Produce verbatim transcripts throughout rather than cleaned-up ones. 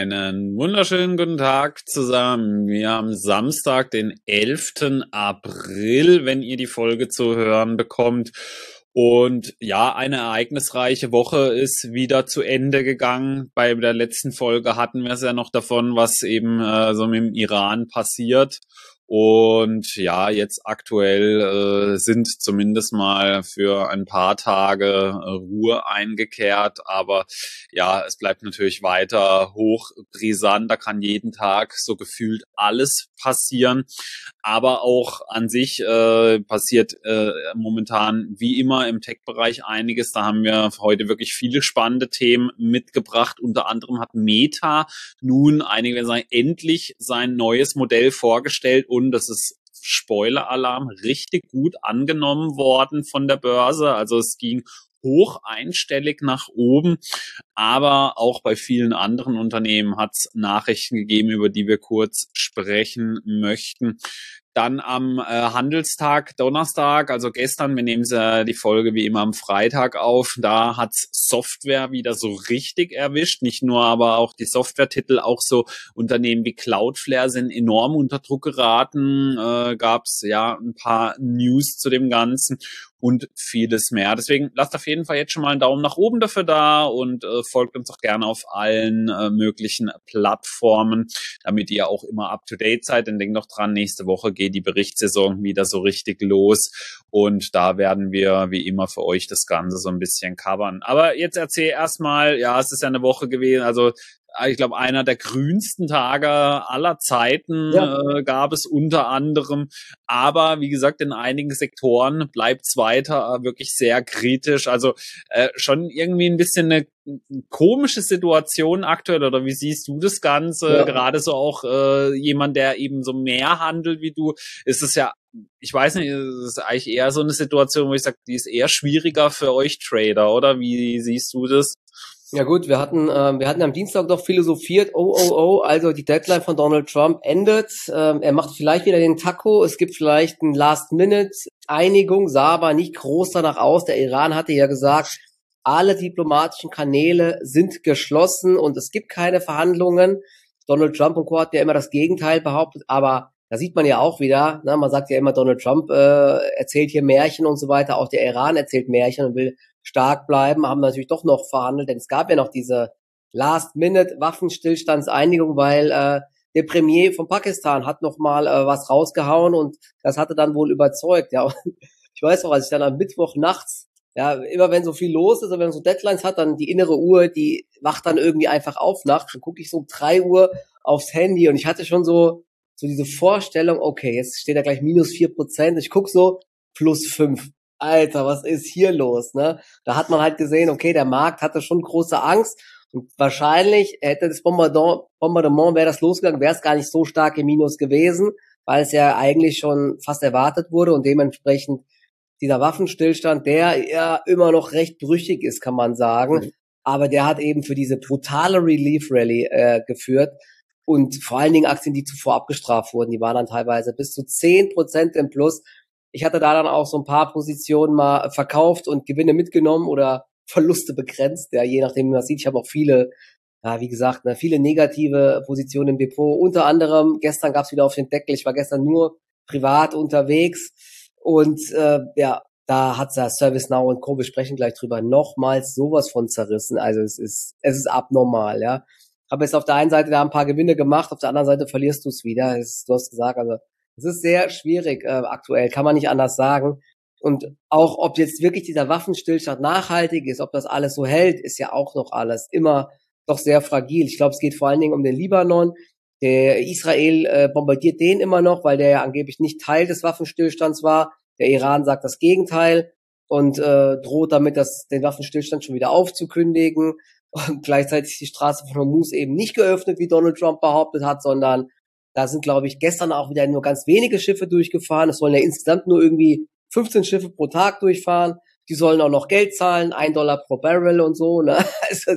Einen wunderschönen guten Tag zusammen. Wir haben Samstag, den elften April, wenn ihr die Folge zu hören bekommt. Und ja, eine ereignisreiche Woche ist wieder zu Ende gegangen. Bei der letzten Folge hatten wir es ja noch davon, was eben äh, so mit dem Iran passiert. Und ja, jetzt aktuell äh, sind zumindest mal für ein paar Tage äh, Ruhe eingekehrt. Aber ja, es bleibt natürlich weiter hochbrisant. Da kann jeden Tag so gefühlt alles passieren. Aber auch an sich äh, passiert äh, momentan wie immer im Tech-Bereich einiges. Da haben wir heute wirklich viele spannende Themen mitgebracht. Unter anderem hat Meta nun, einige sagen, endlich sein neues Modell vorgestellt. Und das ist Spoiler-Alarm, richtig gut angenommen worden von der Börse. Also es ging hoch einstellig nach oben, aber auch bei vielen anderen Unternehmen hat es Nachrichten gegeben, über die wir kurz sprechen möchten. Dann am äh, Handelstag Donnerstag, also gestern, wir nehmen äh, die Folge wie immer am Freitag auf, da hat's Software wieder so richtig erwischt, nicht nur aber auch die Softwaretitel, auch so Unternehmen wie Cloudflare sind enorm unter Druck geraten, äh, gab's ja ein paar News zu dem Ganzen und vieles mehr. Deswegen lasst auf jeden Fall jetzt schon mal einen Daumen nach oben dafür da und äh, folgt uns auch gerne auf allen äh, möglichen Plattformen, damit ihr auch immer up to date seid. Denn denkt doch dran, nächste Woche geht die Berichtssaison wieder so richtig los und da werden wir wie immer für euch das Ganze so ein bisschen covern. Aber jetzt erzähl erstmal, ja, es ist ja eine Woche gewesen, also ich glaube, einer der grünsten Tage aller Zeiten ja. äh, gab es unter anderem. Aber wie gesagt, in einigen Sektoren bleibt es weiter äh, wirklich sehr kritisch. Also äh, schon irgendwie ein bisschen eine komische Situation aktuell. Oder wie siehst du das Ganze? Ja. Gerade so auch äh, jemand, der eben so mehr handelt wie du, ist es ja, ich weiß nicht, es ist eigentlich eher so eine Situation, wo ich sage, die ist eher schwieriger für euch Trader, oder? Wie siehst du das? Ja gut, wir hatten äh, wir hatten am Dienstag doch philosophiert, oh, oh, oh, also die Deadline von Donald Trump endet, ähm, er macht vielleicht wieder den Taco, es gibt vielleicht eine Last-Minute-Einigung, sah aber nicht groß danach aus, der Iran hatte ja gesagt, alle diplomatischen Kanäle sind geschlossen und es gibt keine Verhandlungen. Donald Trump und Co. hat ja immer das Gegenteil behauptet, aber da sieht man ja auch wieder, ne, man sagt ja immer, Donald Trump äh, erzählt hier Märchen und so weiter, auch der Iran erzählt Märchen und will stark bleiben, haben natürlich doch noch verhandelt, denn es gab ja noch diese Last-Minute-Waffenstillstandseinigung, weil äh, der Premier von Pakistan hat noch mal äh, was rausgehauen und das hatte dann wohl überzeugt. Ja, ich weiß auch, als ich dann am Mittwoch nachts, ja, immer wenn so viel los ist und wenn man so Deadlines hat, dann die innere Uhr, die wacht dann irgendwie einfach auf nachts. Dann gucke ich so um drei Uhr aufs Handy und ich hatte schon so so diese Vorstellung, okay, jetzt steht da gleich minus vier Prozent. Ich guck so, plus fünf. Alter, was ist hier los, ne? Da hat man halt gesehen, okay, der Markt hatte schon große Angst und wahrscheinlich hätte das Bombardement, Bombardement wäre das losgegangen, wäre es gar nicht so stark im Minus gewesen, weil es ja eigentlich schon fast erwartet wurde und dementsprechend dieser Waffenstillstand, der ja immer noch recht brüchig ist, kann man sagen, mhm. aber der hat eben für diese brutale Relief Rally äh, geführt und vor allen Dingen Aktien, die zuvor abgestraft wurden, die waren dann teilweise bis zu zehn Prozent im Plus. Ich hatte da dann auch so ein paar Positionen mal verkauft und Gewinne mitgenommen oder Verluste begrenzt, ja, je nachdem, wie man sieht. Ich habe auch viele, ja, wie gesagt, ne, viele negative Positionen im Depot. Unter anderem, gestern gab's wieder auf den Deckel. Ich war gestern nur privat unterwegs und äh, ja, da hat's ja ServiceNow und Co. Wir sprechen gleich drüber, nochmals sowas von zerrissen. Also es ist, es ist abnormal, ja. Habe jetzt auf der einen Seite da ein paar Gewinne gemacht, auf der anderen Seite verlierst du es wieder. Es, du hast gesagt, also es ist sehr schwierig äh, aktuell, kann man nicht anders sagen. Und auch, ob jetzt wirklich dieser Waffenstillstand nachhaltig ist, ob das alles so hält, ist ja auch noch alles immer doch sehr fragil. Ich glaube, es geht vor allen Dingen um den Libanon. Der Israel äh, bombardiert den immer noch, weil der ja angeblich nicht Teil des Waffenstillstands war. Der Iran sagt das Gegenteil und äh, droht damit, das, den Waffenstillstand schon wieder aufzukündigen. Und gleichzeitig ist die Straße von Hormuz eben nicht geöffnet, wie Donald Trump behauptet hat, sondern da sind, glaube ich, gestern auch wieder nur ganz wenige Schiffe durchgefahren. Es sollen ja insgesamt nur irgendwie fünfzehn Schiffe pro Tag durchfahren. Die sollen auch noch Geld zahlen, ein Dollar pro Barrel und so. Ne? Also,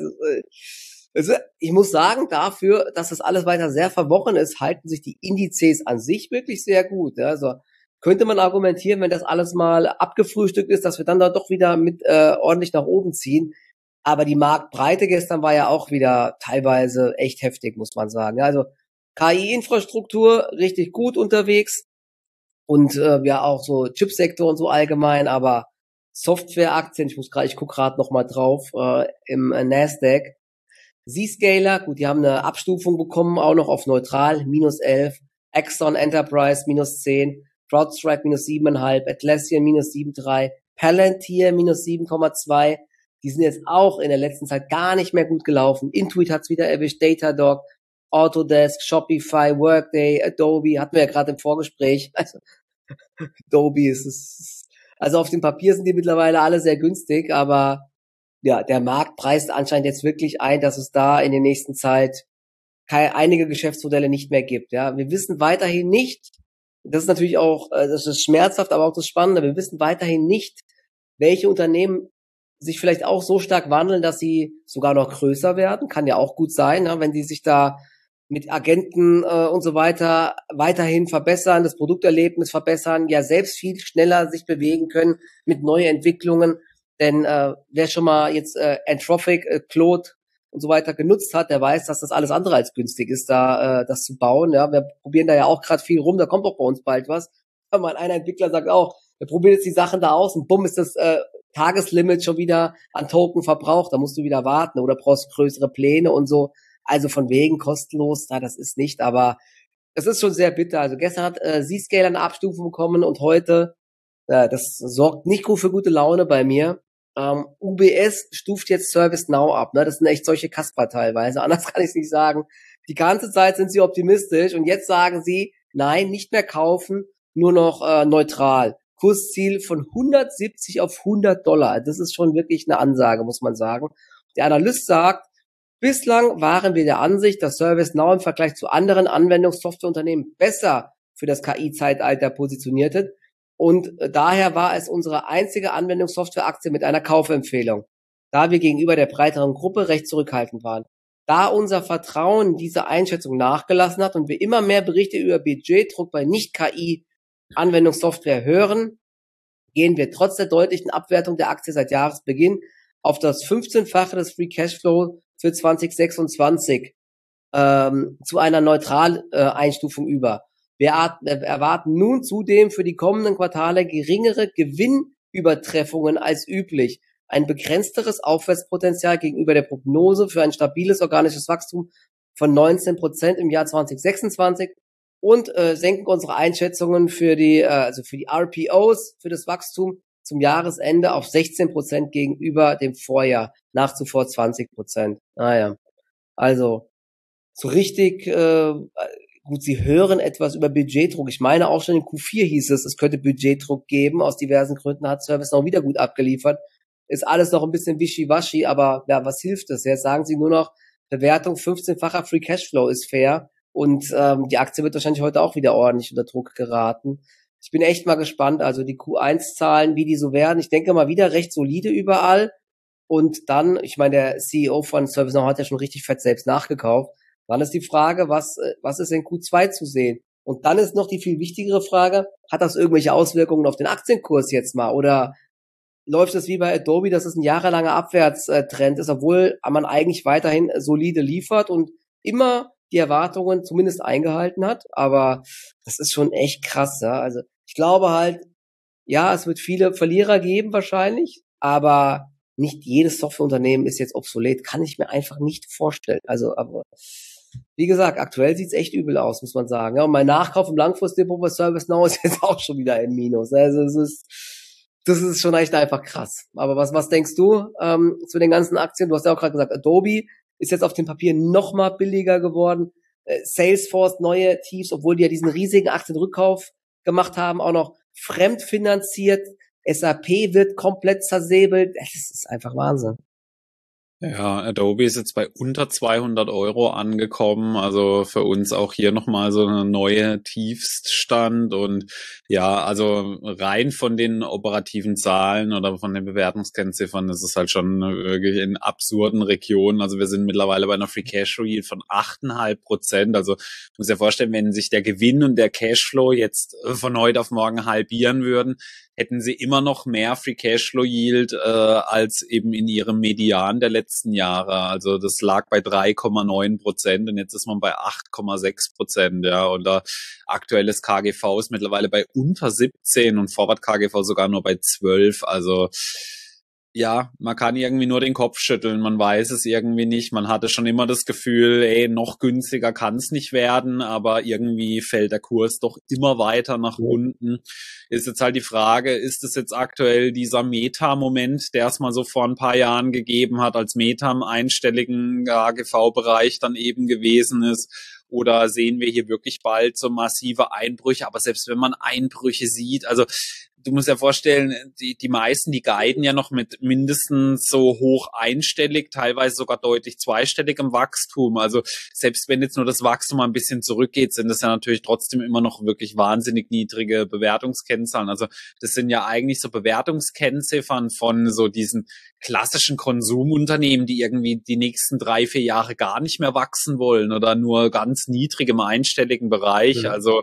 also, ich muss sagen, dafür, dass das alles weiter sehr verworren ist, halten sich die Indizes an sich wirklich sehr gut. Also könnte man argumentieren, wenn das alles mal abgefrühstückt ist, dass wir dann da doch wieder mit äh, ordentlich nach oben ziehen. Aber die Marktbreite gestern war ja auch wieder teilweise echt heftig, muss man sagen. Also K I-Infrastruktur richtig gut unterwegs und äh, ja auch so Chipsektor und so allgemein, aber Softwareaktien, ich muss gerade, ich gucke gerade noch mal drauf, äh, im äh, Nasdaq. Zscaler, gut, die haben eine Abstufung bekommen, auch noch auf neutral, minus elf. Exxon Enterprise, minus zehn. CrowdStrike, minus sieben Komma fünf. Atlassian, minus sieben Komma drei. Palantir, minus sieben Komma zwei. Die sind jetzt auch in der letzten Zeit gar nicht mehr gut gelaufen. Intuit hat's wieder erwischt, Datadog, Autodesk, Shopify, Workday, Adobe, hatten wir ja gerade im Vorgespräch. Also, Adobe ist es. Also auf dem Papier sind die mittlerweile alle sehr günstig, aber ja, der Markt preist anscheinend jetzt wirklich ein, dass es da in der nächsten Zeit keine, einige Geschäftsmodelle nicht mehr gibt. Ja, wir wissen weiterhin nicht, das ist natürlich auch, das ist schmerzhaft, aber auch das Spannende, wir wissen weiterhin nicht, welche Unternehmen sich vielleicht auch so stark wandeln, dass sie sogar noch größer werden. Kann ja auch gut sein, ja, wenn die sich da mit Agenten äh, und so weiter weiterhin verbessern, das Produkterlebnis verbessern, ja selbst viel schneller sich bewegen können mit neuen Entwicklungen. Denn äh, wer schon mal jetzt äh, Anthropic, äh, Claude und so weiter genutzt hat, der weiß, dass das alles andere als günstig ist, da äh, das zu bauen. Ja, wir probieren da ja auch gerade viel rum, da kommt auch bei uns bald was. Aber ein Entwickler sagt auch, wir probieren jetzt die Sachen da aus und bumm ist das äh, Tageslimit schon wieder an Token verbraucht, da musst du wieder warten oder brauchst größere Pläne und so. Also von wegen kostenlos, da das ist nicht, aber es ist schon sehr bitter. Also gestern hat äh, Zscaler eine Abstufung bekommen und heute, äh, das sorgt nicht gut für gute Laune bei mir. Ähm, U B S stuft jetzt ServiceNow ab, ne? Das sind echt solche Kasper teilweise, anders kann ich es nicht sagen. Die ganze Zeit sind sie optimistisch und jetzt sagen sie, nein, nicht mehr kaufen, nur noch äh, neutral. Kursziel von hundertsiebzig auf hundert Dollar. Das ist schon wirklich eine Ansage, muss man sagen. Der Analyst sagt, bislang waren wir der Ansicht, dass ServiceNow im Vergleich zu anderen Anwendungssoftwareunternehmen besser für das K I-Zeitalter positioniert ist. Und daher war es unsere einzige Anwendungssoftwareaktie mit einer Kaufempfehlung, da wir gegenüber der breiteren Gruppe recht zurückhaltend waren. Da unser Vertrauen dieser Einschätzung nachgelassen hat und wir immer mehr Berichte über Budgetdruck bei Nicht-K I-Anwendungssoftware hören, gehen wir trotz der deutlichen Abwertung der Aktie seit Jahresbeginn auf das fünfzehnfache des Free Cashflow für zwanzig sechsundzwanzig ähm, zu einer Neutral-Einstufung äh, über. Wir erwarten nun zudem für die kommenden Quartale geringere Gewinnübertreffungen als üblich, ein begrenzteres Aufwärtspotenzial gegenüber der Prognose für ein stabiles organisches Wachstum von neunzehn Prozent im Jahr zwanzig sechsundzwanzig und äh, senken unsere Einschätzungen für die, äh, also für die R P Os, für das Wachstum zum Jahresende auf sechzehn Prozent gegenüber dem Vorjahr, nach zuvor zwanzig Prozent. Naja, also so richtig, äh, gut, sie hören etwas über Budgetdruck. Ich meine auch schon in Q vier hieß es, es könnte Budgetdruck geben. Aus diversen Gründen hat ServiceNow wieder gut abgeliefert. Ist alles noch ein bisschen wischiwaschi, aber ja, was hilft es? Jetzt sagen sie nur noch, Bewertung fünfzehnfacher Free Cashflow ist fair und ähm, die Aktie wird wahrscheinlich heute auch wieder ordentlich unter Druck geraten. Ich bin echt mal gespannt, also die Q eins Zahlen, wie die so werden. Ich denke mal wieder recht solide überall. Und dann, ich meine, der C E O von ServiceNow hat ja schon richtig fett selbst nachgekauft. Dann ist die Frage, was, was ist in Q zwei zu sehen? Und dann ist noch die viel wichtigere Frage, hat das irgendwelche Auswirkungen auf den Aktienkurs jetzt mal? Oder läuft es wie bei Adobe, dass es ein jahrelanger Abwärtstrend ist, obwohl man eigentlich weiterhin solide liefert und immer die Erwartungen zumindest eingehalten hat? Aber das ist schon echt krass, ja. Also ich glaube halt, ja, es wird viele Verlierer geben wahrscheinlich, aber nicht jedes Softwareunternehmen ist jetzt obsolet. Kann ich mir einfach nicht vorstellen. Also, aber wie gesagt, aktuell sieht's echt übel aus, muss man sagen. Ja, und mein Nachkauf im Langfristdepot bei ServiceNow ist jetzt auch schon wieder im Minus. Also es ist, das ist schon echt einfach krass. Aber was, was denkst du ähm, zu den ganzen Aktien? Du hast ja auch gerade gesagt, Adobe ist jetzt auf dem Papier noch mal billiger geworden. Äh, Salesforce neue Tiefs, obwohl die ja diesen riesigen Aktienrückkauf gemacht haben, auch noch fremdfinanziert. S A P wird komplett zersäbelt. Das ist einfach Wahnsinn. Ja, Adobe ist jetzt bei unter zweihundert Euro angekommen, also für uns auch hier nochmal so eine neue Tiefststand und ja, also rein von den operativen Zahlen oder von den Bewertungskennziffern ist es halt schon wirklich in absurden Regionen, also wir sind mittlerweile bei einer Free Cashflow Yield von acht Komma fünf Prozent, also ich muss ja vorstellen, wenn sich der Gewinn und der Cashflow jetzt von heute auf morgen halbieren würden, hätten sie immer noch mehr Free Cashflow Yield äh, als eben in ihrem Median der letzten Jahre. Also das lag bei drei Komma neun Prozent und jetzt ist man bei acht Komma sechs Prozent. Ja, und da aktuelles K G V ist mittlerweile bei unter siebzehn und Forward K G V sogar nur bei zwölf. Also ja, man kann irgendwie nur den Kopf schütteln, man weiß es irgendwie nicht. Man hatte schon immer das Gefühl, ey, noch günstiger kann es nicht werden, aber irgendwie fällt der Kurs doch immer weiter nach unten. Ist jetzt halt die Frage, ist es jetzt aktuell dieser Meta-Moment, der es mal so vor ein paar Jahren gegeben hat, als Meta im einstelligen A G V-Bereich dann eben gewesen ist? Oder sehen wir hier wirklich bald so massive Einbrüche? Aber selbst wenn man Einbrüche sieht, also du musst ja vorstellen, die, die meisten, die guiden ja noch mit mindestens so hoch einstellig, teilweise sogar deutlich zweistellig im Wachstum. Also selbst wenn jetzt nur das Wachstum ein bisschen zurückgeht, sind das ja natürlich trotzdem immer noch wirklich wahnsinnig niedrige Bewertungskennzahlen. Also das sind ja eigentlich so Bewertungskennziffern von so diesen klassischen Konsumunternehmen, die irgendwie die nächsten drei, vier Jahre gar nicht mehr wachsen wollen oder nur ganz niedrig im einstelligen Bereich. Mhm. Also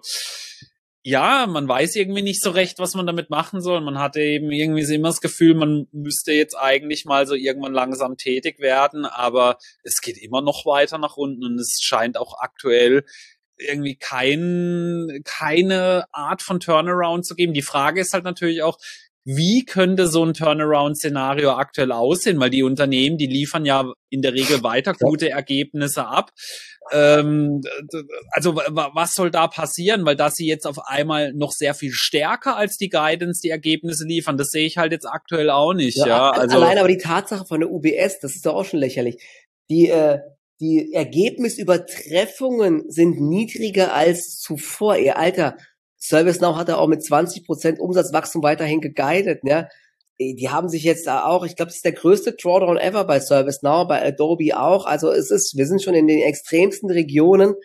ja, man weiß irgendwie nicht so recht, was man damit machen soll. Man hatte eben irgendwie so immer das Gefühl, man müsste jetzt eigentlich mal so irgendwann langsam tätig werden, aber es geht immer noch weiter nach unten und es scheint auch aktuell irgendwie kein, keine Art von Turnaround zu geben. Die Frage ist halt natürlich auch, wie könnte so ein Turnaround-Szenario aktuell aussehen? Weil die Unternehmen, die liefern ja in der Regel weiter gute Ergebnisse ab. Ähm, also was soll da passieren? Weil dass sie jetzt auf einmal noch sehr viel stärker als die Guidance die Ergebnisse liefern, das sehe ich halt jetzt aktuell auch nicht. Ja, Ja, also allein aber die Tatsache von der U B S, das ist doch auch schon lächerlich. Die, äh, die Ergebnisübertreffungen sind niedriger als zuvor. Ihr Alter, ServiceNow hat er auch mit zwanzig Prozent Umsatzwachstum weiterhin geguidet, ne? Die haben sich jetzt auch, ich glaube, das ist der größte Drawdown ever bei ServiceNow, bei Adobe auch. Also es ist, wir sind schon in den extremsten Regionen.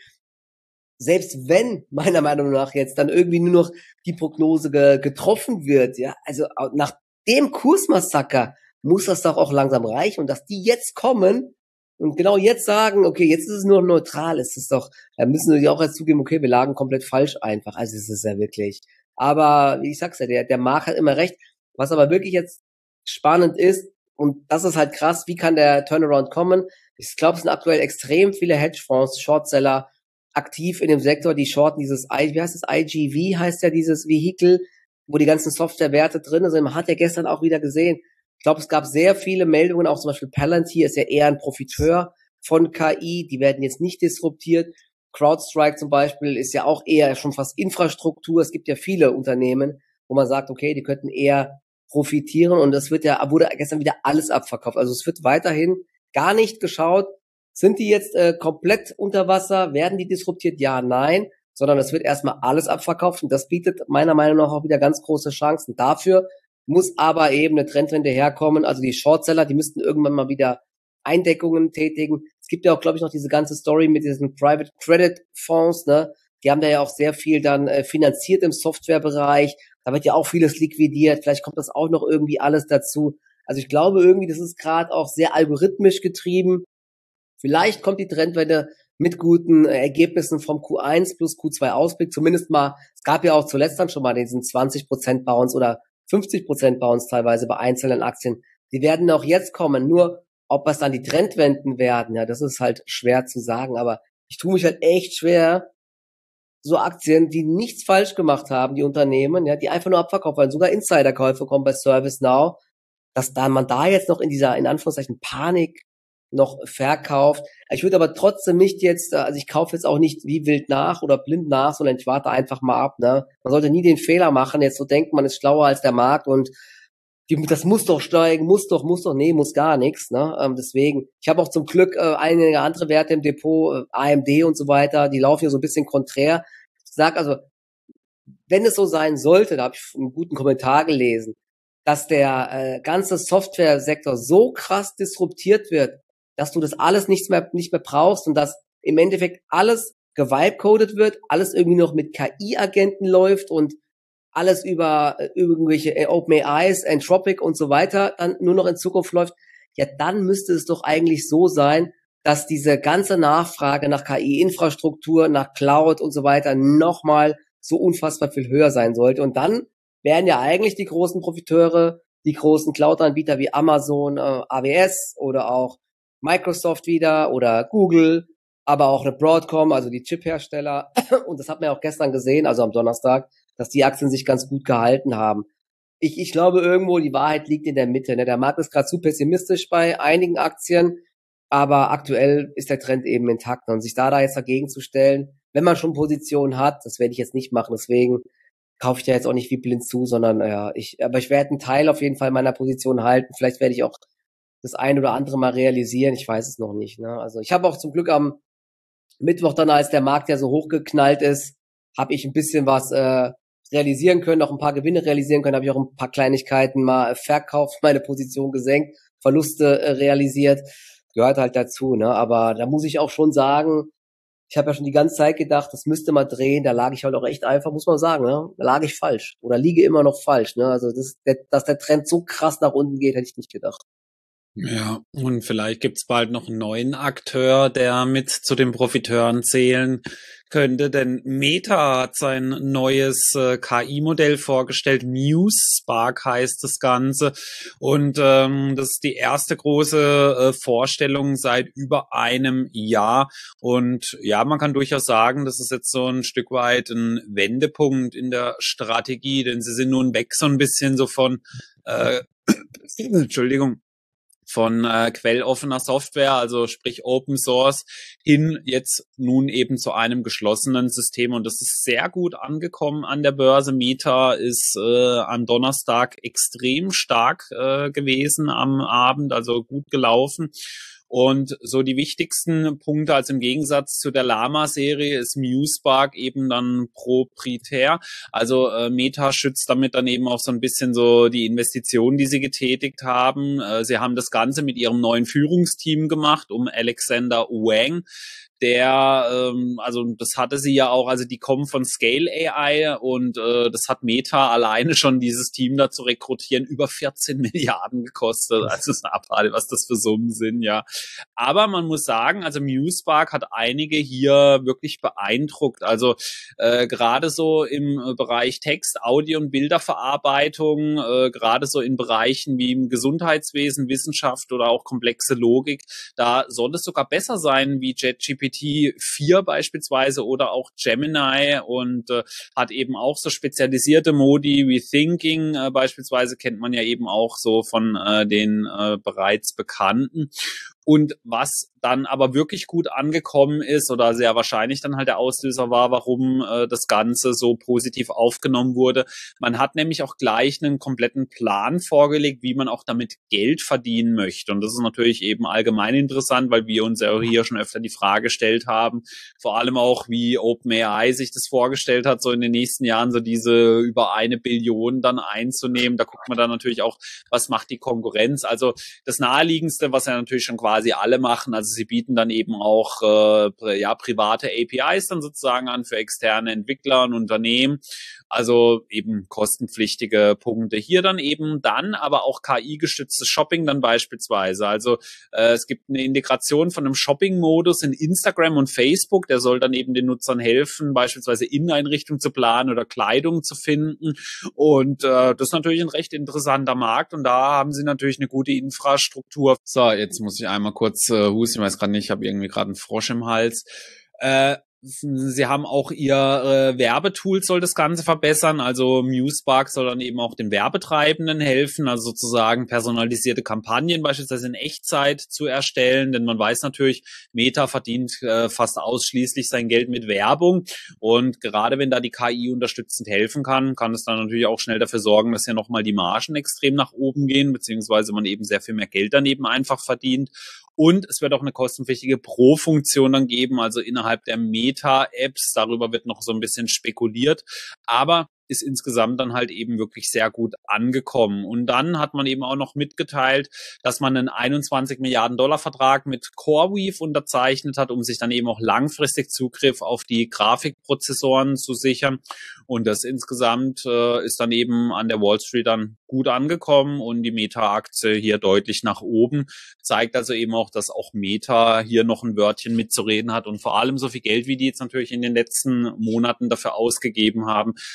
Selbst wenn, meiner Meinung nach, jetzt dann irgendwie nur noch die Prognose ge- getroffen wird, ja, also nach dem Kursmassaker muss das doch auch langsam reichen. Und dass die jetzt kommen und genau jetzt sagen, okay, jetzt ist es nur neutral, ist es doch, da müssen wir auch jetzt zugeben, okay, wir lagen komplett falsch einfach. Also es ist ja wirklich. Aber wie ich sag's ja, der, der Markt hat immer recht. Was aber wirklich jetzt spannend ist, und das ist halt krass, wie kann der Turnaround kommen? Ich glaube, es sind aktuell extrem viele Hedgefonds, Shortseller aktiv in dem Sektor, die shorten dieses, I, wie heißt das, I G V heißt ja dieses Vehikel, wo die ganzen Softwarewerte drin sind. Man hat ja gestern auch wieder gesehen, ich glaube, es gab sehr viele Meldungen, auch zum Beispiel Palantir ist ja eher ein Profiteur von K I, die werden jetzt nicht disruptiert. CrowdStrike zum Beispiel ist ja auch eher schon fast Infrastruktur. Es gibt ja viele Unternehmen, wo man sagt, okay, die könnten eher profitieren und es wird ja, wurde gestern wieder alles abverkauft. Also es wird weiterhin gar nicht geschaut, sind die jetzt äh, komplett unter Wasser, werden die disruptiert? Ja, nein, sondern es wird erstmal alles abverkauft und das bietet meiner Meinung nach auch wieder ganz große Chancen. Dafür muss aber eben eine Trendwende herkommen, also die Shortseller, die müssten irgendwann mal wieder Eindeckungen tätigen. Es gibt ja auch, glaube ich, noch diese ganze Story mit diesen Private Credit Fonds, ne? Die haben da ja auch sehr viel dann äh, finanziert im Softwarebereich. Da wird ja auch vieles liquidiert. Vielleicht kommt das auch noch irgendwie alles dazu. Also ich glaube irgendwie, das ist gerade auch sehr algorithmisch getrieben. Vielleicht kommt die Trendwende mit guten äh, Ergebnissen vom Q eins plus Q zwei Ausblick. Zumindest mal, es gab ja auch zuletzt dann schon mal diesen zwanzig Prozent Bounce oder fünfzig Prozent Bounce teilweise bei einzelnen Aktien. Die werden auch jetzt kommen. Nur, ob was dann die Trendwenden werden, ja, das ist halt schwer zu sagen. Aber ich tue mich halt echt schwer, so Aktien, die nichts falsch gemacht haben, die Unternehmen, ja, die einfach nur abverkauft werden. Sogar Insiderkäufe kommen bei ServiceNow, dass da man da jetzt noch in dieser, in Anführungszeichen, Panik noch verkauft. Ich würde aber trotzdem nicht jetzt, also ich kaufe jetzt auch nicht wie wild nach oder blind nach, sondern ich warte einfach mal ab, ne. Man sollte nie den Fehler machen, jetzt so denkt man ist schlauer als der Markt und die, das muss doch steigen, muss doch, muss doch, nee, muss gar nichts, ne, ähm, deswegen. Ich habe auch zum Glück äh, einige andere Werte im Depot, äh, A M D und so weiter, die laufen hier so ein bisschen konträr. Ich sag also, wenn es so sein sollte, da habe ich einen guten Kommentar gelesen, dass der äh, ganze Softwaresektor so krass disruptiert wird, dass du das alles nichts mehr, nicht mehr brauchst und dass im Endeffekt alles gewibecoded wird, alles irgendwie noch mit K I-Agenten läuft und alles über äh, irgendwelche äh, OpenAIs, Anthropic und so weiter dann nur noch in Zukunft läuft, ja, dann müsste es doch eigentlich so sein, dass diese ganze Nachfrage nach K I-Infrastruktur, nach Cloud und so weiter nochmal so unfassbar viel höher sein sollte. Und dann wären ja eigentlich die großen Profiteure, die großen Cloud-Anbieter wie Amazon, äh, A W S oder auch Microsoft wieder oder Google, aber auch eine Broadcom, also die Chip-Hersteller. Und das hat man ja auch gestern gesehen, also am Donnerstag, dass die Aktien sich ganz gut gehalten haben. Ich, ich glaube irgendwo, die Wahrheit liegt in der Mitte. Ne? Der Markt ist gerade zu pessimistisch bei einigen Aktien, aber aktuell ist der Trend eben intakt. Und sich da, da jetzt dagegen zu stellen, wenn man schon Positionen hat, das werde ich jetzt nicht machen. Deswegen kaufe ich da jetzt auch nicht wie blind zu, sondern ja, ich, aber ich werde einen Teil auf jeden Fall meiner Position halten. Vielleicht werde ich auch das ein oder andere mal realisieren. Ich weiß es noch nicht. Ne? Also ich habe auch zum Glück am Mittwoch dann, als der Markt ja so hochgeknallt ist, habe ich ein bisschen was äh, realisieren können, auch ein paar Gewinne realisieren können, habe ich auch ein paar Kleinigkeiten mal verkauft, meine Position gesenkt, Verluste äh, realisiert, gehört halt dazu, ne? Aber da muss ich auch schon sagen, ich habe ja schon die ganze Zeit gedacht, das müsste mal drehen, da lag ich halt auch echt einfach, muss man sagen, ne? Da lag ich falsch oder liege immer noch falsch, ne? Also das, der, dass der Trend so krass nach unten geht, hätte ich nicht gedacht. Ja, und vielleicht gibt's bald noch einen neuen Akteur, der mit zu den Profiteuren zählen könnte, denn Meta hat sein neues äh, K I-Modell vorgestellt, Muse, Spark heißt das Ganze, und ähm, das ist die erste große äh, Vorstellung seit über einem Jahr, und ja, man kann durchaus sagen, das ist jetzt so ein Stück weit ein Wendepunkt in der Strategie, denn sie sind nun weg so ein bisschen so von äh, Entschuldigung, von äh, quelloffener Software, also sprich Open Source, hin jetzt nun eben zu einem geschlossenen System, und das ist sehr gut angekommen an der Börse. Meta ist äh, am Donnerstag extrem stark äh, gewesen am Abend, also gut gelaufen. Und so die wichtigsten Punkte, also im Gegensatz zu der Llama-Serie, ist MuseSpark eben dann proprietär. Also äh, Meta schützt damit dann eben auch so ein bisschen so die Investitionen, die sie getätigt haben. Äh, sie haben das Ganze mit ihrem neuen Führungsteam gemacht, um Alexander Wang. Der, ähm, also das hatte sie ja auch, also die kommen von Scale A I, und äh, das hat Meta alleine schon, dieses Team da zu rekrutieren, über vierzehn Milliarden gekostet. Also es ist eine Abfrage, was das für Summen sind, ja. Aber man muss sagen, also MuseSpark hat einige hier wirklich beeindruckt. Also äh, gerade so im Bereich Text, Audio und Bilderverarbeitung, äh, gerade so in Bereichen wie im Gesundheitswesen, Wissenschaft oder auch komplexe Logik, da soll es sogar besser sein wie ChatGPT vier beispielsweise oder auch Gemini, und äh, hat eben auch so spezialisierte Modi wie Thinking äh, beispielsweise, kennt man ja eben auch so von äh, den äh, bereits bekannten. Und was dann aber wirklich gut angekommen ist oder sehr wahrscheinlich dann halt der Auslöser war, warum äh, das Ganze so positiv aufgenommen wurde. Man hat nämlich auch gleich einen kompletten Plan vorgelegt, wie man auch damit Geld verdienen möchte. Und das ist natürlich eben allgemein interessant, weil wir uns ja hier schon öfter die Frage gestellt haben, vor allem auch, wie OpenAI sich das vorgestellt hat, so in den nächsten Jahren so diese über eine Billion dann einzunehmen. Da guckt man dann natürlich auch, was macht die Konkurrenz. Also das Naheliegendste, was ja natürlich schon quasi alle machen, also sie bieten dann eben auch äh, ja private A P Is dann sozusagen an für externe Entwickler und Unternehmen, also eben kostenpflichtige Punkte. Hier dann eben dann aber auch K I-gestütztes Shopping dann beispielsweise. Also äh, es gibt eine Integration von einem Shopping-Modus in Instagram und Facebook, der soll dann eben den Nutzern helfen, beispielsweise Inneneinrichtungen zu planen oder Kleidung zu finden, und äh, das ist natürlich ein recht interessanter Markt, und da haben sie natürlich eine gute Infrastruktur. So, jetzt muss ich einmal kurz äh, husten, ich weiß gerade nicht, ich habe irgendwie gerade einen Frosch im Hals. Äh, Sie haben auch ihr äh, Werbetool soll das Ganze verbessern, also MuseSpark soll dann eben auch den Werbetreibenden helfen, also sozusagen personalisierte Kampagnen beispielsweise in Echtzeit zu erstellen, denn man weiß natürlich, Meta verdient äh, fast ausschließlich sein Geld mit Werbung, und gerade wenn da die K I unterstützend helfen kann, kann es dann natürlich auch schnell dafür sorgen, dass ja nochmal die Margen extrem nach oben gehen, beziehungsweise man eben sehr viel mehr Geld daneben einfach verdient. Und es wird auch eine kostenpflichtige Pro-Funktion dann geben, also innerhalb der Meta-Apps. Darüber wird noch so ein bisschen spekuliert. Aber ist insgesamt dann halt eben wirklich sehr gut angekommen. Und dann hat man eben auch noch mitgeteilt, dass man einen einundzwanzig Milliarden Dollar Vertrag mit CoreWeave unterzeichnet hat, um sich dann eben auch langfristig Zugriff auf die Grafikprozessoren zu sichern. Und das insgesamt äh, ist dann eben an der Wall Street dann gut angekommen, und die Meta-Aktie hier deutlich nach oben. Zeigt also eben auch, dass auch Meta hier noch ein Wörtchen mitzureden hat, und vor allem so viel Geld, wie die jetzt natürlich in den letzten Monaten dafür ausgegeben haben, sollte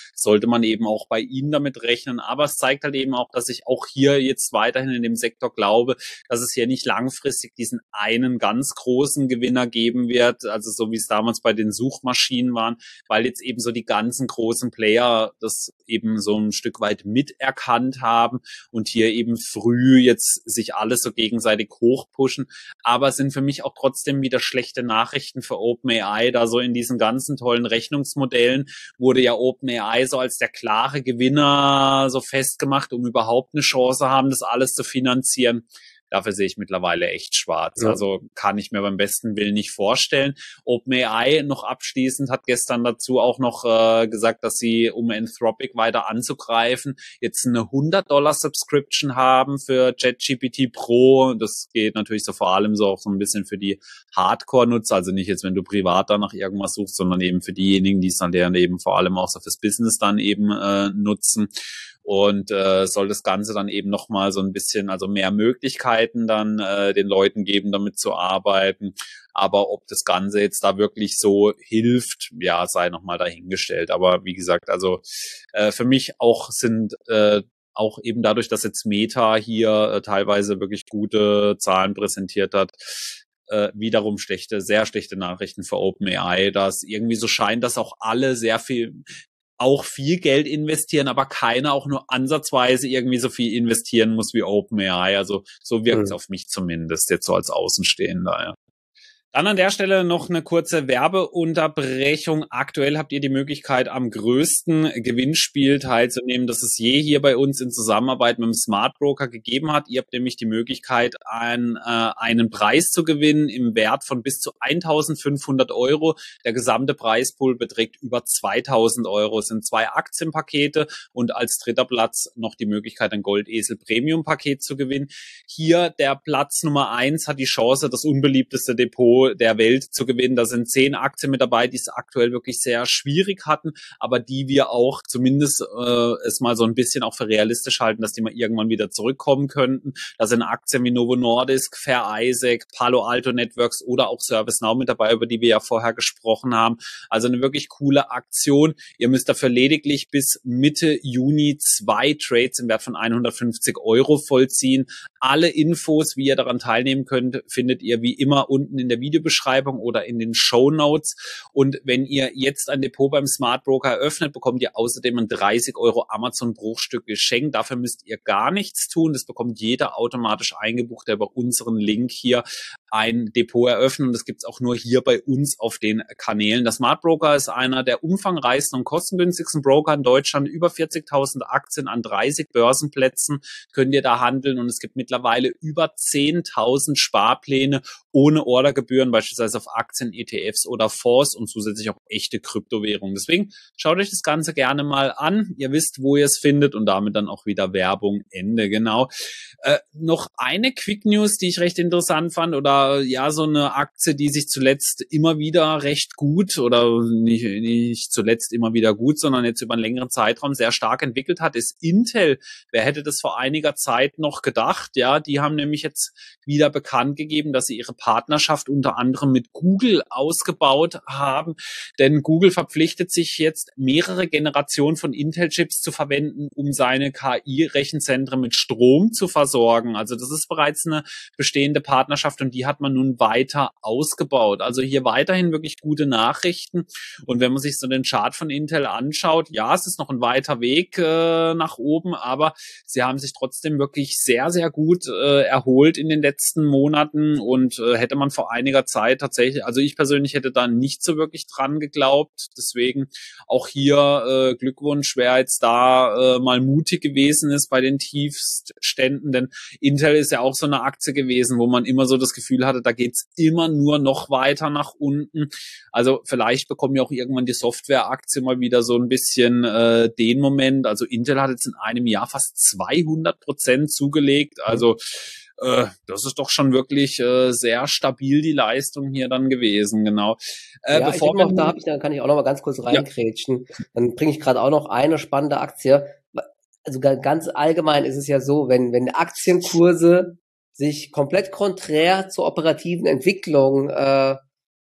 sollte man eben auch bei ihnen damit rechnen. Aber es zeigt halt eben auch, dass ich auch hier jetzt weiterhin in dem Sektor glaube, dass es hier nicht langfristig diesen einen ganz großen Gewinner geben wird, also so wie es damals bei den Suchmaschinen waren, weil jetzt eben so die ganzen großen Player das eben so ein Stück weit miterkannt haben und hier eben früh jetzt sich alles so gegenseitig hochpushen. Aber es sind für mich auch trotzdem wieder schlechte Nachrichten für OpenAI, da so in diesen ganzen tollen Rechnungsmodellen wurde ja OpenAI so als der klare Gewinner so festgemacht, um überhaupt eine Chance haben, das alles zu finanzieren. Dafür sehe ich mittlerweile echt schwarz. Ja. Also kann ich mir beim besten Willen nicht vorstellen. OpenAI noch abschließend hat gestern dazu auch noch äh, gesagt, dass sie, um Anthropic weiter anzugreifen, jetzt eine hundert Dollar Subscription haben für ChatGPT Pro. Das geht natürlich so vor allem so auch so ein bisschen für die Hardcore-Nutzer. Also nicht jetzt, wenn du privat da nach irgendwas suchst, sondern eben für diejenigen, die es dann deren eben vor allem auch so fürs Business dann eben äh, nutzen. Und äh, soll das Ganze dann eben nochmal so ein bisschen, also mehr Möglichkeiten dann äh, den Leuten geben, damit zu arbeiten. Aber ob das Ganze jetzt da wirklich so hilft, ja, sei nochmal dahingestellt. Aber wie gesagt, also äh, für mich auch sind äh, auch eben dadurch, dass jetzt Meta hier äh, teilweise wirklich gute Zahlen präsentiert hat, äh, wiederum schlechte, sehr schlechte Nachrichten für OpenAI, dass irgendwie so scheint, dass auch alle sehr viel auch viel Geld investieren, aber keiner auch nur ansatzweise irgendwie so viel investieren muss wie OpenAI. Also so wirkt es mhm. auf mich zumindest jetzt so als Außenstehender, ja. Dann an der Stelle noch eine kurze Werbeunterbrechung. Aktuell habt ihr die Möglichkeit, am größten Gewinnspiel teilzunehmen, das es je hier bei uns in Zusammenarbeit mit dem Smart Broker gegeben hat. Ihr habt nämlich die Möglichkeit, ein, äh, einen Preis zu gewinnen im Wert von bis zu eintausendfünfhundert Euro. Der gesamte Preispool beträgt über zweitausend Euro. Es sind zwei Aktienpakete und als dritter Platz noch die Möglichkeit, ein Goldesel Premium Paket zu gewinnen. Hier der Platz Nummer eins hat die Chance, das unbeliebteste Depot der Welt zu gewinnen. Da sind zehn Aktien mit dabei, die es aktuell wirklich sehr schwierig hatten, aber die wir auch zumindest äh, es mal so ein bisschen auch für realistisch halten, dass die mal irgendwann wieder zurückkommen könnten. Da sind Aktien wie Novo Nordisk, Fair Isaac, Palo Alto Networks oder auch ServiceNow mit dabei, über die wir ja vorher gesprochen haben. Also eine wirklich coole Aktion. Ihr müsst dafür lediglich bis Mitte Juni zwei Trades im Wert von hundertfünfzig Euro vollziehen. Alle Infos, wie ihr daran teilnehmen könnt, findet ihr wie immer unten in der Videobeschreibung oder in den Shownotes. Und wenn ihr jetzt ein Depot beim Smart Broker eröffnet, bekommt ihr außerdem ein dreißig Euro Amazon-Bruchstück geschenkt. Dafür müsst ihr gar nichts tun. Das bekommt jeder automatisch eingebucht, der über unseren Link hier ein Depot eröffnet. Und das gibt's auch nur hier bei uns auf den Kanälen. Der Smart Broker ist einer der umfangreichsten und kostengünstigsten Broker in Deutschland. Über vierzigtausend Aktien an dreißig Börsenplätzen könnt ihr da handeln. Und es gibt mittlerweile über zehntausend Sparpläne ohne Ordergebühren, beispielsweise auf Aktien, E T Fs oder Fonds und zusätzlich auch echte Kryptowährungen. Deswegen schaut euch das Ganze gerne mal an. Ihr wisst, wo ihr es findet und damit dann auch wieder Werbung Ende. Genau. Äh, noch eine Quick News, die ich recht interessant fand oder ja, so eine Aktie, die sich zuletzt immer wieder recht gut oder nicht, nicht zuletzt immer wieder gut, sondern jetzt über einen längeren Zeitraum sehr stark entwickelt hat, ist Intel. Wer hätte das vor einiger Zeit noch gedacht? Ja, die haben nämlich jetzt wieder bekannt gegeben, dass sie ihre Partnerschaft unter anderem mit Google ausgebaut haben, denn Google verpflichtet sich jetzt, mehrere Generationen von Intel-Chips zu verwenden, um seine K I-Rechenzentren mit Strom zu versorgen. Also das ist bereits eine bestehende Partnerschaft und die hat man nun weiter ausgebaut. Also hier weiterhin wirklich gute Nachrichten und wenn man sich so den Chart von Intel anschaut, ja, es ist noch ein weiter Weg äh, nach oben, aber sie haben sich trotzdem wirklich sehr, sehr gut äh, erholt in den letzten Monaten und äh, hätte man vor einiger Zeit tatsächlich, also ich persönlich hätte da nicht so wirklich dran geglaubt, deswegen auch hier äh, Glückwunsch, wer jetzt da äh, mal mutig gewesen ist bei den Tiefständen, denn Intel ist ja auch so eine Aktie gewesen, wo man immer so das Gefühl hatte, da geht's immer nur noch weiter nach unten, also vielleicht bekommen wir auch irgendwann die Softwareaktie mal wieder so ein bisschen äh, den Moment, also Intel hat jetzt in einem Jahr fast zweihundert Prozent zugelegt, also Äh, das ist doch schon wirklich äh, sehr stabil die Leistung hier dann gewesen, genau. Äh, ja, bevor ich denke, auch da habe ich, dann kann ich auch noch mal ganz kurz reinkrätschen. Ja. Dann bringe ich gerade auch noch eine spannende Aktie. Also ganz allgemein ist es ja so, wenn wenn Aktienkurse sich komplett konträr zur operativen Entwicklung äh,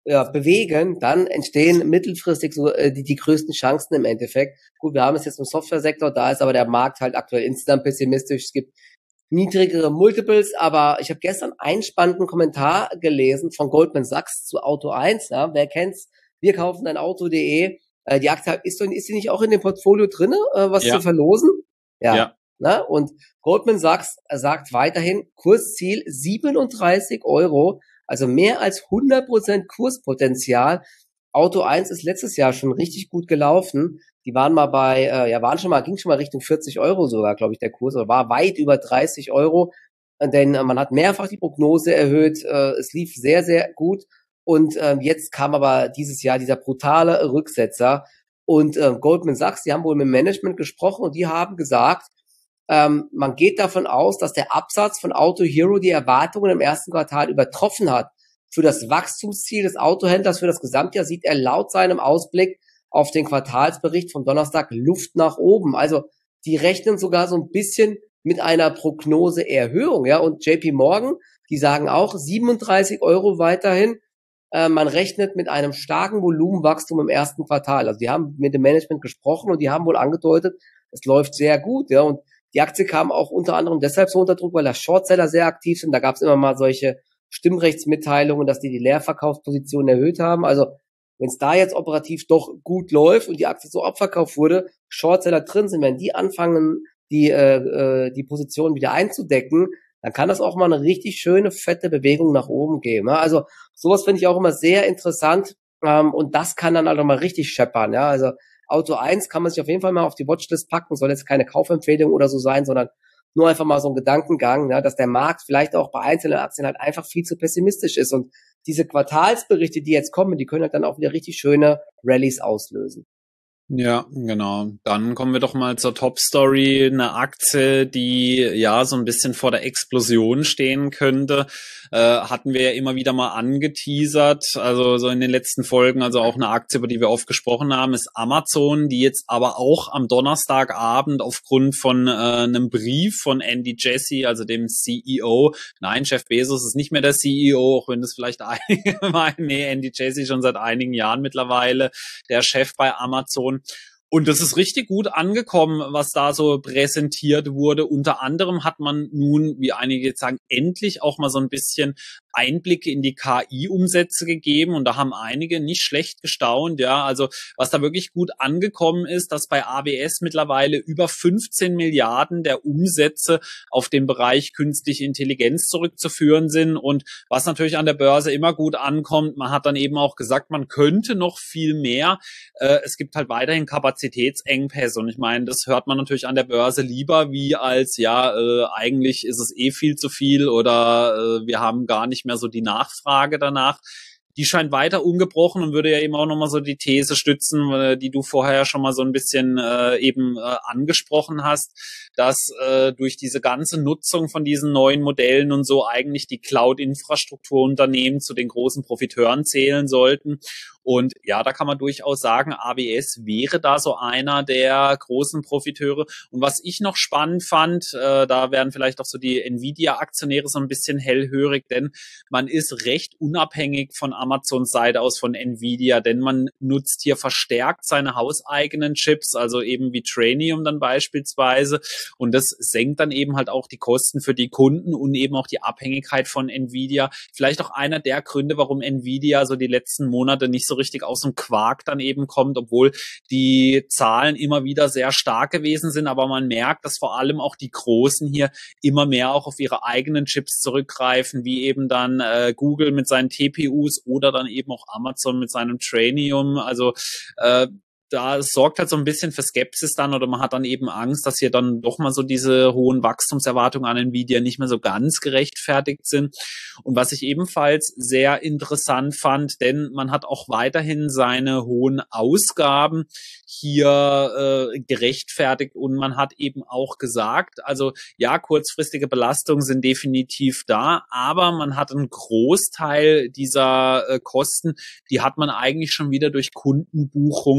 ja, bewegen, dann entstehen mittelfristig so äh, die, die größten Chancen im Endeffekt. Gut, wir haben es jetzt im Software-Sektor, da ist aber der Markt halt aktuell insgesamt pessimistisch. Es gibt niedrigere Multiples, aber ich habe gestern einen spannenden Kommentar gelesen von Goldman Sachs zu Auto eins. Ja, wer kennt's? Wir kaufen ein Auto punkt de. Äh, die Aktie ist, ist die nicht auch in dem Portfolio drinne, äh, was Ja. zu verlosen? Ja. Ja. Ne? Und Goldman Sachs sagt weiterhin Kursziel siebenunddreißig Euro, also mehr als hundert Prozent Kurspotenzial. Auto eins ist letztes Jahr schon richtig gut gelaufen. Die waren mal bei, äh, ja, waren schon mal, ging schon mal Richtung vierzig Euro sogar, glaube ich, der Kurs, oder war weit über dreißig Euro. Denn äh, man hat mehrfach die Prognose erhöht. Äh, es lief sehr, sehr gut. Und äh, jetzt kam aber dieses Jahr dieser brutale Rücksetzer. Und äh, Goldman Sachs, die haben wohl mit dem Management gesprochen und die haben gesagt, ähm, man geht davon aus, dass der Absatz von Auto Hero die Erwartungen im ersten Quartal übertroffen hat. Für das Wachstumsziel des Autohändlers für das Gesamtjahr sieht er laut seinem Ausblick auf den Quartalsbericht vom Donnerstag Luft nach oben. Also die rechnen sogar so ein bisschen mit einer Prognoseerhöhung. Ja, und J P Morgan, die sagen auch siebenunddreißig Euro weiterhin. Äh, man rechnet mit einem starken Volumenwachstum im ersten Quartal. Also die haben mit dem Management gesprochen und die haben wohl angedeutet, es läuft sehr gut. Ja, und die Aktie kam auch unter anderem deshalb so unter Druck, weil da Shortseller sehr aktiv sind. Da gab es immer mal solche Stimmrechtsmitteilungen, dass die die Leerverkaufspositionen erhöht haben. Also wenn es da jetzt operativ doch gut läuft und die Aktie so abverkauft wurde, Shortseller drin sind, wenn die anfangen, die äh, die Position wieder einzudecken, dann kann das auch mal eine richtig schöne, fette Bewegung nach oben geben. Ja? Also sowas finde ich auch immer sehr interessant ähm, und das kann dann halt auch mal richtig scheppern. Ja? Also Auto eins kann man sich auf jeden Fall mal auf die Watchlist packen, soll jetzt keine Kaufempfehlung oder so sein, sondern nur einfach mal so ein Gedankengang, ja, dass der Markt vielleicht auch bei einzelnen Aktien halt einfach viel zu pessimistisch ist. Und diese Quartalsberichte, die jetzt kommen, die können halt dann auch wieder richtig schöne Rallyes auslösen. Ja, genau. Dann kommen wir doch mal zur Top-Story. Eine Aktie, die ja so ein bisschen vor der Explosion stehen könnte, äh, hatten wir ja immer wieder mal angeteasert. Also so in den letzten Folgen, also auch eine Aktie, über die wir oft gesprochen haben, ist Amazon, die jetzt aber auch am Donnerstagabend aufgrund von äh, einem Brief von Andy Jassy, also dem C E O, nein, Jeff Bezos ist nicht mehr der C E O, auch wenn das vielleicht einige meinen, nee, Andy Jassy schon seit einigen Jahren mittlerweile der Chef bei Amazon. Und das ist richtig gut angekommen, was da so präsentiert wurde. Unter anderem hat man nun, wie einige jetzt sagen, endlich auch mal so ein bisschen Einblicke in die K I-Umsätze gegeben. Und da haben einige nicht schlecht gestaunt. Ja, also was da wirklich gut angekommen ist, dass bei A W S mittlerweile über fünfzehn Milliarden der Umsätze auf den Bereich künstliche Intelligenz zurückzuführen sind. Und was natürlich an der Börse immer gut ankommt, man hat dann eben auch gesagt, man könnte noch viel mehr. Äh, es gibt halt weiterhin Kapazitätsengpässe. Und ich meine, das hört man natürlich an der Börse lieber, wie als, ja, äh, eigentlich ist es eh viel zu viel oder äh, wir haben gar nicht mehr so die Nachfrage danach. Die scheint weiter ungebrochen und würde ja eben auch nochmal so die These stützen, äh, die du vorher ja schon mal so ein bisschen äh, eben äh, angesprochen hast, dass äh, durch diese ganze Nutzung von diesen neuen Modellen und so eigentlich die Cloud-Infrastrukturunternehmen zu den großen Profiteuren zählen sollten. Und ja, da kann man durchaus sagen, A W S wäre da so einer der großen Profiteure. Und was ich noch spannend fand, äh, da werden vielleicht auch so die Nvidia-Aktionäre so ein bisschen hellhörig, denn man ist recht unabhängig von Amazons Seite aus von Nvidia, denn man nutzt hier verstärkt seine hauseigenen Chips, also eben wie Trainium dann beispielsweise. Und das senkt dann eben halt auch die Kosten für die Kunden und eben auch die Abhängigkeit von Nvidia. Vielleicht auch einer der Gründe, warum Nvidia so die letzten Monate nicht so richtig aus dem Quark dann eben kommt, obwohl die Zahlen immer wieder sehr stark gewesen sind. Aber man merkt, dass vor allem auch die Großen hier immer mehr auch auf ihre eigenen Chips zurückgreifen, wie eben dann äh, Google mit seinen T P Us oder dann eben auch Amazon mit seinem Trainium. Also äh, da sorgt halt so ein bisschen für Skepsis dann oder man hat dann eben Angst, dass hier dann doch mal so diese hohen Wachstumserwartungen an Nvidia nicht mehr so ganz gerechtfertigt sind. Und was ich ebenfalls sehr interessant fand, denn man hat auch weiterhin seine hohen Ausgaben hier äh, gerechtfertigt und man hat eben auch gesagt, also ja, kurzfristige Belastungen sind definitiv da, aber man hat einen Großteil dieser äh, Kosten, die hat man eigentlich schon wieder durch Kundenbuchung für die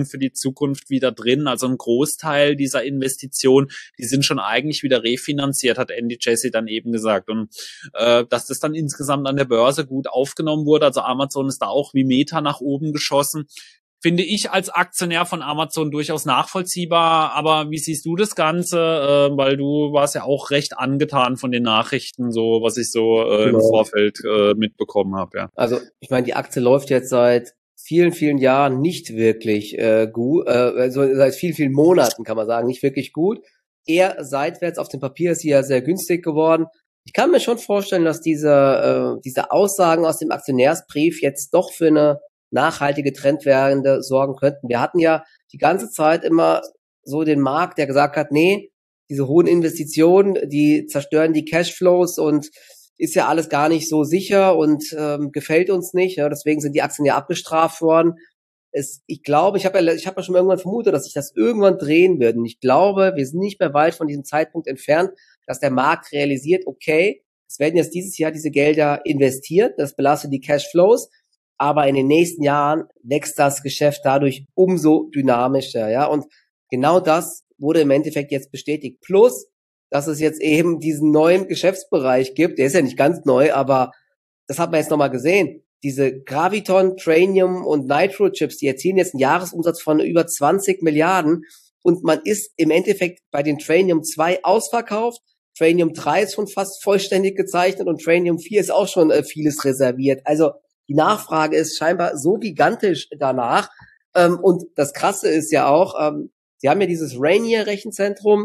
Zukunft wieder drin. Also ein Großteil dieser Investitionen, die sind schon eigentlich wieder refinanziert, hat Andy Jassy dann eben gesagt. Und äh, dass das dann insgesamt an der Börse gut aufgenommen wurde, also Amazon ist da auch wie Meta nach oben geschossen, finde ich als Aktionär von Amazon durchaus nachvollziehbar. Aber wie siehst du das Ganze? Äh, weil du warst ja auch recht angetan von den Nachrichten, so was ich so äh, genau. im Vorfeld äh, mitbekommen habe. Ja. Also ich meine, die Aktie läuft jetzt seit vielen, vielen Jahren nicht wirklich äh, gut, äh, also seit vielen, vielen Monaten kann man sagen, nicht wirklich gut. Eher seitwärts, auf dem Papier ist sie ja sehr günstig geworden. Ich kann mir schon vorstellen, dass diese, äh, diese Aussagen aus dem Aktionärsbrief jetzt doch für eine nachhaltige Trendwende sorgen könnten. Wir hatten ja die ganze Zeit immer so den Markt, der gesagt hat, nee, diese hohen Investitionen, die zerstören die Cashflows und ist ja alles gar nicht so sicher und ähm, gefällt uns nicht. Ja, deswegen sind die Aktien ja abgestraft worden. Es, ich glaube, ich habe ja, ich habe ja schon irgendwann vermutet, dass sich das irgendwann drehen wird. Und ich glaube, wir sind nicht mehr weit von diesem Zeitpunkt entfernt, dass der Markt realisiert, okay, es werden jetzt dieses Jahr diese Gelder investiert, das belastet die Cashflows, aber in den nächsten Jahren wächst das Geschäft dadurch umso dynamischer, ja. Und genau das wurde im Endeffekt jetzt bestätigt. Plus, dass es jetzt eben diesen neuen Geschäftsbereich gibt. Der ist ja nicht ganz neu, aber das hat man jetzt nochmal gesehen. Diese Graviton, Trainium und Nitro-Chips, die erzielen jetzt einen Jahresumsatz von über zwanzig Milliarden. Und man ist im Endeffekt bei den Trainium zwei ausverkauft. Trainium drei ist schon fast vollständig gezeichnet und Trainium vier ist auch schon äh, vieles reserviert. Also die Nachfrage ist scheinbar so gigantisch danach. Ähm, und das Krasse ist ja auch, ähm, sie haben ja dieses Rainier-Rechenzentrum,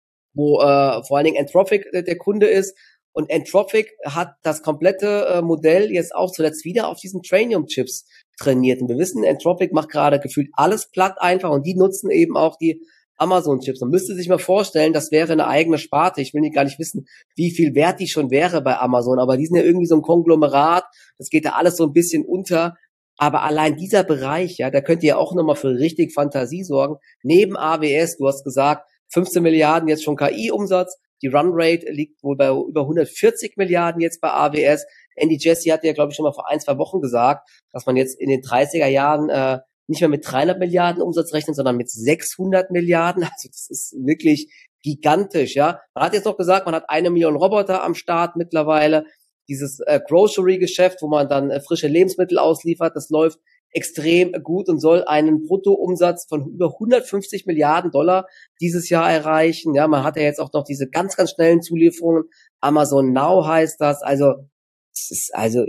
wo äh, vor allen Dingen Anthropic äh, der Kunde ist. Und Anthropic hat das komplette äh, Modell jetzt auch zuletzt wieder auf diesen Trainium-Chips trainiert. Und wir wissen, Anthropic macht gerade gefühlt alles platt einfach und die nutzen eben auch die Amazon-Chips. Man müsste sich mal vorstellen, das wäre eine eigene Sparte. Ich will nicht gar nicht wissen, wie viel wert die schon wäre bei Amazon, aber die sind ja irgendwie so ein Konglomerat. Das geht da alles so ein bisschen unter. Aber allein dieser Bereich, ja, da könnt ihr auch nochmal für richtig Fantasie sorgen. Neben A W S, du hast gesagt, fünfzehn Milliarden jetzt schon K I-Umsatz. Die Runrate liegt wohl bei über hundertvierzig Milliarden jetzt bei A W S. Andy Jassy hat ja, glaube ich, schon mal vor ein, zwei Wochen gesagt, dass man jetzt in den dreißiger Jahren äh, nicht mehr mit dreihundert Milliarden Umsatz rechnet, sondern mit sechshundert Milliarden. Also das ist wirklich gigantisch, ja. Man hat jetzt noch gesagt, man hat eine Million Roboter am Start mittlerweile. Dieses äh, Grocery-Geschäft, wo man dann äh, frische Lebensmittel ausliefert, das läuft extrem gut und soll einen Bruttoumsatz von über hundertfünfzig Milliarden Dollar dieses Jahr erreichen. Ja, man hat ja jetzt auch noch diese ganz, ganz schnellen Zulieferungen. Amazon Now heißt das. Also, es ist, also,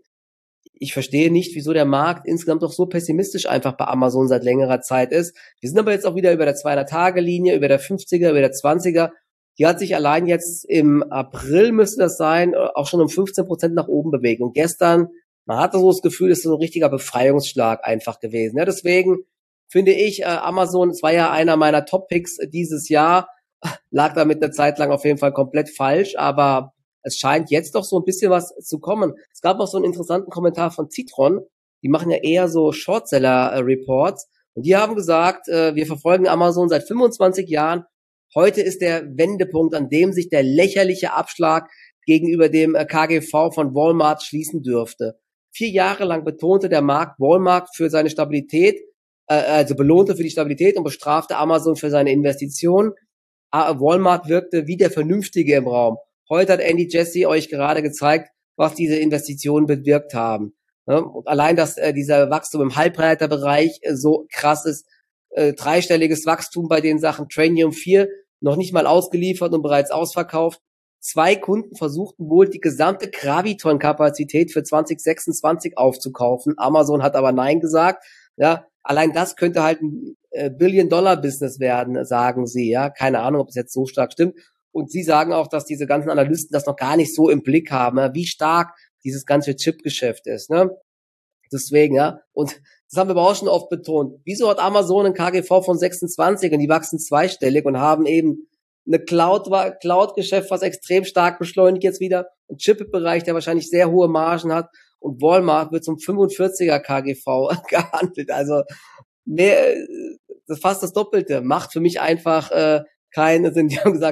ich verstehe nicht, wieso der Markt insgesamt doch so pessimistisch einfach bei Amazon seit längerer Zeit ist. Wir sind aber jetzt auch wieder über der zweihundert-Tage-Linie, über der fünfziger, über der zwanziger. Die hat sich allein jetzt im April, müsste das sein, auch schon um fünfzehn Prozent nach oben bewegt. Und gestern, man hatte so das Gefühl, es ist so ein richtiger Befreiungsschlag einfach gewesen. Ja, deswegen finde ich, äh, Amazon, es war ja einer meiner Top-Picks dieses Jahr, lag damit eine Zeit lang auf jeden Fall komplett falsch, aber es scheint jetzt doch so ein bisschen was zu kommen. Es gab noch so einen interessanten Kommentar von Citron, die machen ja eher so Shortseller-Reports und die haben gesagt, äh, wir verfolgen Amazon seit fünfundzwanzig Jahren. Heute ist der Wendepunkt, an dem sich der lächerliche Abschlag gegenüber dem K G V von Walmart schließen dürfte. Vier Jahre lang betonte der Markt Walmart für seine Stabilität, äh, also belohnte für die Stabilität und bestrafte Amazon für seine Investitionen. Walmart wirkte wie der Vernünftige im Raum. Heute hat Andy Jassy euch gerade gezeigt, was diese Investitionen bewirkt haben. Und allein, dass äh, dieser Wachstum im Halbleiterbereich äh, so krass ist, äh, dreistelliges Wachstum bei den Sachen Trainium vier, noch nicht mal ausgeliefert und bereits ausverkauft. Zwei Kunden versuchten wohl, die gesamte Graviton-Kapazität für zwanzig sechsundzwanzig aufzukaufen. Amazon hat aber Nein gesagt. Ja, allein das könnte halt ein äh, Billion-Dollar-Business werden, sagen sie. Ja, keine Ahnung, ob es jetzt so stark stimmt. Und sie sagen auch, dass diese ganzen Analysten das noch gar nicht so im Blick haben, ja, wie stark dieses ganze Chip-Geschäft ist. Ne? Deswegen, ja. Und das haben wir aber auch schon oft betont. Wieso hat Amazon ein K G V von sechsundzwanzig und die wachsen zweistellig und haben eben eine Cloud, Cloud-Geschäft, was extrem stark beschleunigt jetzt wieder, ein Chip-Bereich, der wahrscheinlich sehr hohe Margen hat und Walmart wird zum fünfundvierziger K G V gehandelt. Also mehr, das ist fast das Doppelte. Macht für mich einfach äh, keinen Sinn. Die haben gesagt,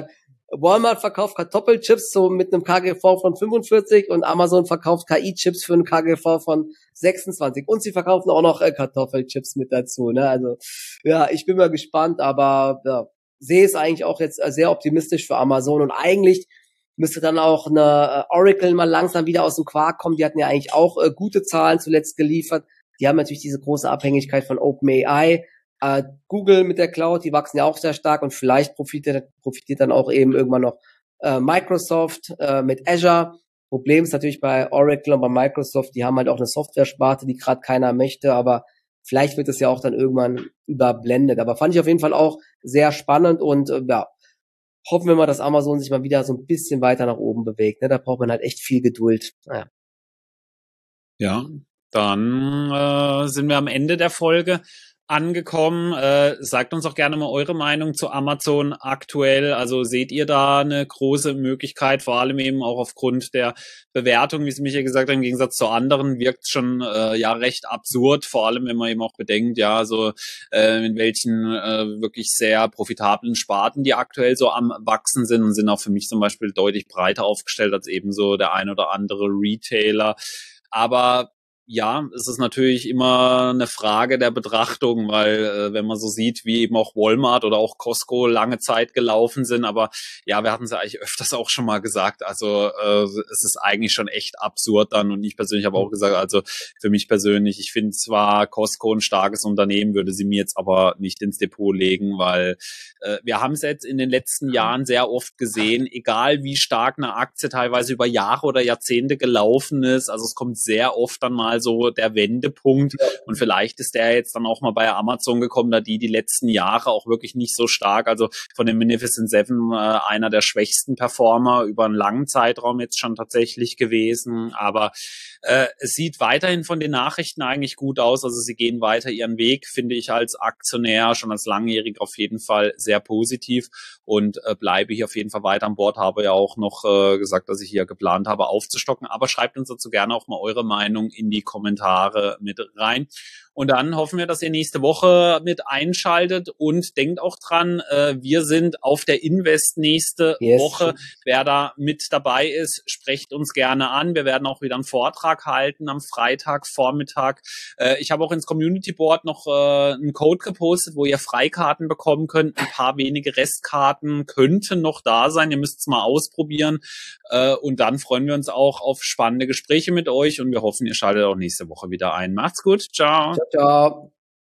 Walmart verkauft Kartoffelchips so mit einem K G V von fünfundvierzig und Amazon verkauft K I-Chips für einen K G V von sechsundzwanzig. Und sie verkaufen auch noch äh, Kartoffelchips mit dazu. Ne? Also ja, ich bin mal gespannt, aber ja, sehe es eigentlich auch jetzt sehr optimistisch für Amazon. Und eigentlich müsste dann auch eine äh, Oracle mal langsam wieder aus dem Quark kommen. Die hatten ja eigentlich auch äh, gute Zahlen zuletzt geliefert. Die haben natürlich diese große Abhängigkeit von OpenAI. Äh, Google mit der Cloud, die wachsen ja auch sehr stark und vielleicht profitiert, profitiert dann auch eben irgendwann noch äh, Microsoft äh, mit Azure. Problem ist natürlich bei Oracle und bei Microsoft, die haben halt auch eine Software-Sparte, die gerade keiner möchte, aber vielleicht wird es ja auch dann irgendwann überblendet. Aber fand ich auf jeden Fall auch sehr spannend und äh, ja, hoffen wir mal, dass Amazon sich mal wieder so ein bisschen weiter nach oben bewegt. Ne? Da braucht man halt echt viel Geduld. Naja. Ja, dann äh, sind wir am Ende der Folge angekommen. Äh, sagt uns auch gerne mal eure Meinung zu Amazon aktuell. Also seht ihr da eine große Möglichkeit, vor allem eben auch aufgrund der Bewertung, wie es Michael gesagt hat, im Gegensatz zu anderen wirkt schon äh, ja recht absurd, vor allem wenn man eben auch bedenkt, ja, so äh, in welchen äh, wirklich sehr profitablen Sparten die aktuell so am wachsen sind und sind auch für mich zum Beispiel deutlich breiter aufgestellt als eben so der ein oder andere Retailer. Aber ja, es ist natürlich immer eine Frage der Betrachtung, weil äh, wenn man so sieht, wie eben auch Walmart oder auch Costco lange Zeit gelaufen sind, aber ja, wir hatten es ja eigentlich öfters auch schon mal gesagt, also äh, es ist eigentlich schon echt absurd dann und ich persönlich habe auch gesagt, also für mich persönlich, ich finde zwar Costco ein starkes Unternehmen, würde sie mir jetzt aber nicht ins Depot legen, weil äh, wir haben es jetzt in den letzten Jahren sehr oft gesehen, egal wie stark eine Aktie teilweise über Jahre oder Jahrzehnte gelaufen ist, also es kommt sehr oft dann mal so der Wendepunkt ja. Und vielleicht ist der jetzt dann auch mal bei Amazon gekommen, da die die letzten Jahre auch wirklich nicht so stark, also von den Magnificent Seven äh, einer der schwächsten Performer über einen langen Zeitraum jetzt schon tatsächlich gewesen, aber äh, es sieht weiterhin von den Nachrichten eigentlich gut aus, also sie gehen weiter ihren Weg, finde ich als Aktionär schon als Langjähriger auf jeden Fall sehr positiv und äh, bleibe hier auf jeden Fall weiter an Bord, habe ja auch noch äh, gesagt, dass ich hier geplant habe aufzustocken, aber schreibt uns dazu gerne auch mal eure Meinung in die Kommentare mit rein. Und dann hoffen wir, dass ihr nächste Woche mit einschaltet und denkt auch dran, äh, wir sind auf der Invest nächste yes. Woche. Wer da mit dabei ist, sprecht uns gerne an. Wir werden auch wieder einen Vortrag halten am Freitagvormittag. Äh, ich habe auch ins Community Board noch äh, einen Code gepostet, wo ihr Freikarten bekommen könnt. Ein paar wenige Restkarten könnten noch da sein. Ihr müsst es mal ausprobieren. Äh, und dann freuen wir uns auch auf spannende Gespräche mit euch und wir hoffen, ihr schaltet auch nächste Woche wieder ein. Macht's gut. Ciao. Ciao, ciao.